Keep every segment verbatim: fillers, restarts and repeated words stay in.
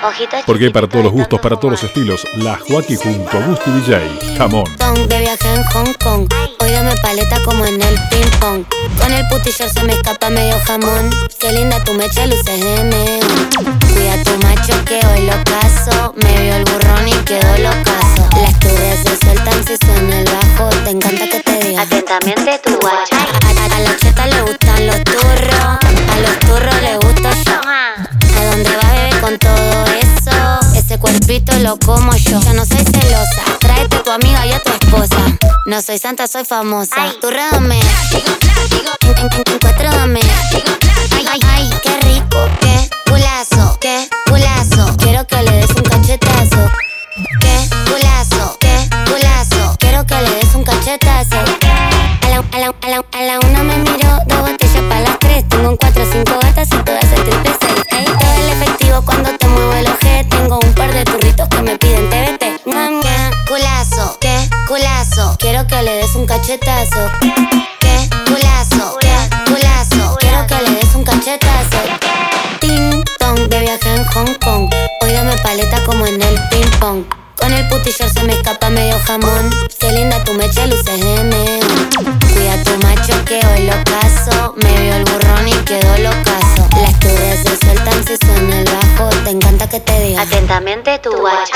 Porque hay para todos los gustos, para todos los estilos. La Joaquí junto a Gusti D J. Jamón. De viaje en Hong Kong. Hoy dame paleta como en el ping pong. Con el putillar se me escapa medio jamón. Qué linda tu mecha, luces de neón. Cuida tu macho que hoy lo caso. Me vio el burrón y quedó locazo. Las turres se sueltan si suena el bajo. Te encanta que te diga atentamente tu guacha. A, a, a la cheta le gustan los turros. A los turros le gusto yo. ¿A dónde va, bebé, con todo eso? Ese cuerpito lo como yo. Yo no soy celosa. Tráete a tu amiga y a tu esposa. No soy santa, soy famosa. Turrame. En, en, en, encuéstrame. Ay, ay, ay, qué rico. Qué culazo. Qué culazo. Quiero que le des un cachetazo. Qué culazo. Qué culazo. Quiero que le des un cachetazo. A la, a la, a la, a la una me miro. Dos botellas para las tres. Tengo un cuatro, cinco gatas y todas el triple seis. Ahí todo el efectivo cuando te muevo el ojete. Tengo un par de turritos que me piden T V T. Qué culazo. Qué culazo. Quiero que le des un cachetazo. Qué culazo. Qué culazo. Quiero que le des un cachetazo. Ting tong, de viaje en Hong Kong. Hoy dame paleta como en el ping pong. Con el putillar se me escapa medio jamón. Qué linda tu mecha, luces de neón. Cuida tu macho que hoy lo caso. Me vio el burrón y quedó locazo. Las turres se sueltan si suena el bajo. Te encanta que te diga atentamente tu guacha.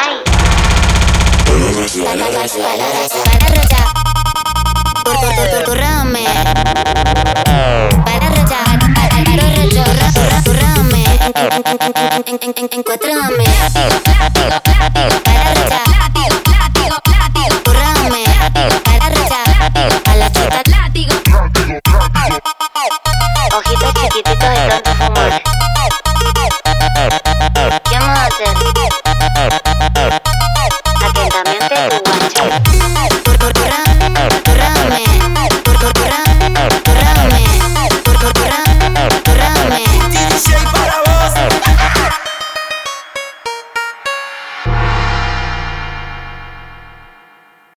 Turrame. Para rechar, turrame. Encuéstrame. Para rechar.